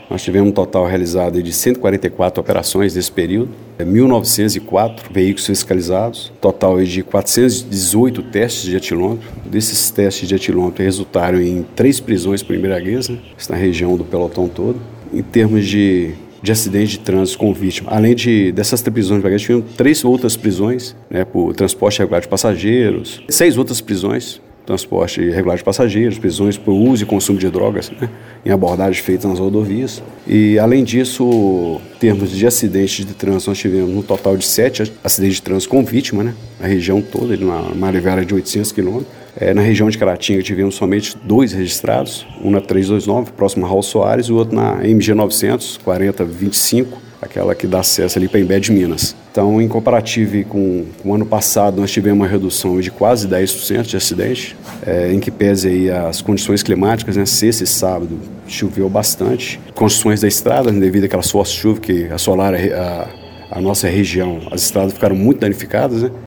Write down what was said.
Nós tivemos um total realizado de 144 operações nesse período, 1.904 veículos fiscalizados, total de 418 testes de etilômetro. Desses testes de etilômetro resultaram em 3 prisões por embriaguez, na região do pelotão todo. Em termos de acidente de trânsito com vítima, além dessas 3 prisões de embriaguez, tivemos 3 outras prisões, por transporte irregular de passageiros, 6 outras prisões, transporte irregular de passageiros, prisões por uso e consumo de drogas, em abordagens feitas nas rodovias. E, além disso, em termos de acidentes de trânsito, nós tivemos um total de 7 acidentes de trânsito com vítima, na região toda, numa área de 800 quilômetros. Na região de Caratinga tivemos somente 2 registrados, um na 329, próximo a Raul Soares, e o outro na MG 900, 4025, aquela que dá acesso ali para Imbé de Minas. Então, em comparativo com o ano passado, nós tivemos uma redução de quase 10% de acidentes, em que pese aí as condições climáticas, sexta e sábado choveu bastante. Construções da estrada, devido àquelas fortes chuvas que assolaram a nossa região, as estradas ficaram muito danificadas,